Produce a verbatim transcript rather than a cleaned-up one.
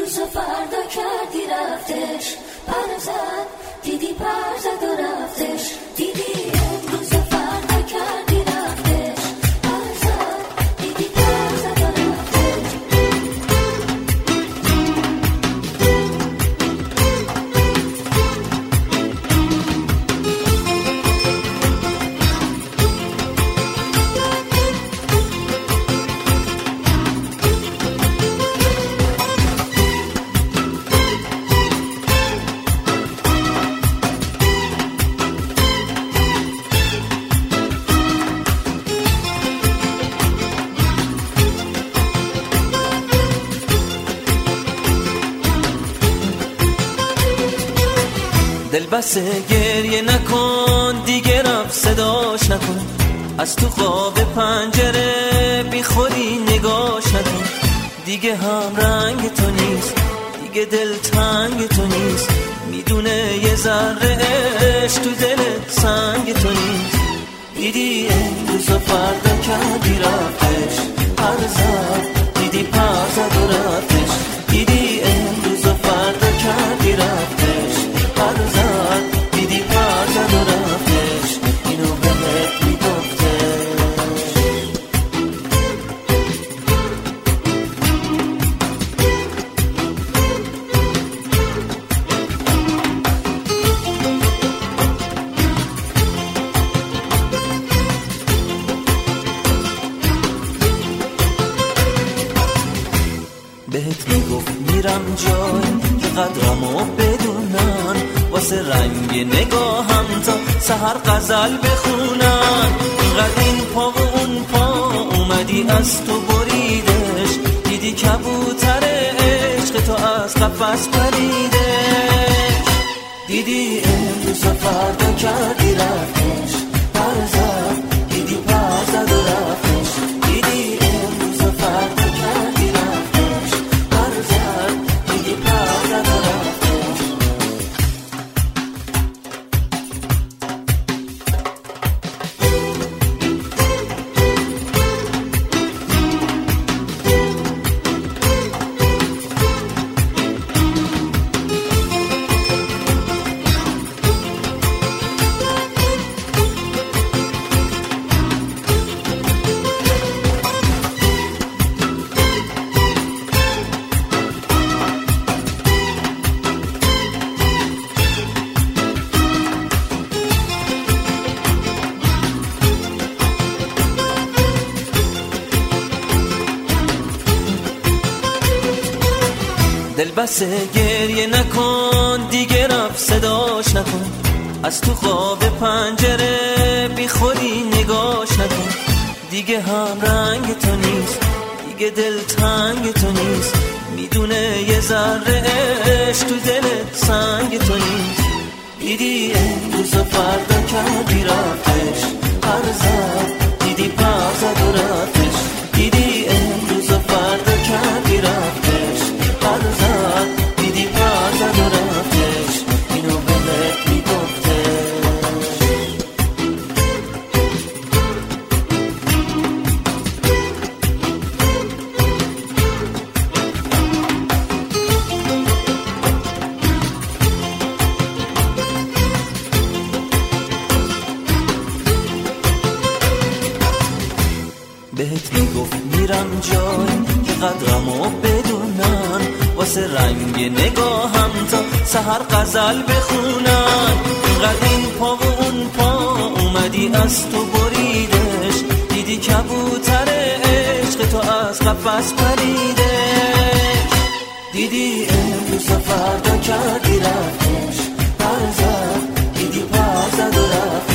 امروز و فردا کردی رفتش، پر زد دیدی پر زد و رفتش، دیدی امروز و فردا کردی رفتش، پر زد دیدی پر زد و رفتش. دل بسه گریه نکن دیگه، رفت صداش نکن، از تو خواب پنجره بیخوری نگاش نکن. دیگه هم رنگ تو نیست، دیگه دل تنگ تو نیست، میدونه یه ذره عشق تو دل سنگ تو نیست. دیدی امروز و فردا کردی رفتش، پر زد دیدی پر زد و رفتش، دیدی امروز و فردا کردی رفتش، پر زد دیدی پر زد و رفتش، اینو بهت میگفتش. بهت میگفت میرم جای که قدرمو بدونن، واسه رنگ نگاهم تا سحر غزل بخونن. اینقدر این پا و اون پا اومدی از تو بریدش، دیدی کبوتر عشق تو از قفس پریدش. دیدی امروز و فردا کردی رفتش، پر زد دیدی پر زد و رفتش، دیدی امروز و فردا کردی رفتش، پر زد دیدی پر زد و رفتش. دل بسه گریه نکن دیگه، رفت صداش نکن، از تو خواب پنجره بیخوری نگاش نکن. دیگه هم رنگ تو نیست، دیگه دل تنگ تو نیست، میدونه یه ذره عشق تو دل سنگ تو نیست. دیدی امروز و فردا کردی رفتش، پر زد دیدی پر زد و رفتش، دیدی امروز و فردا کردی رفتش، پر زد دیدی پر زد و رفتش، اینو بهت میگفتش. بهت میگفت میرم جای که قدرمو بدونن، واسه رنگ نگاهم تا سحر غزل بخونن. اینقدر این پا و اون پا اومدی از تو بریدش، دیدی کبوتر عشق تو از قفس پریدش. دیدی امروز و فردا کردی رفتش، پر زد دیدی پر زد و رفتش.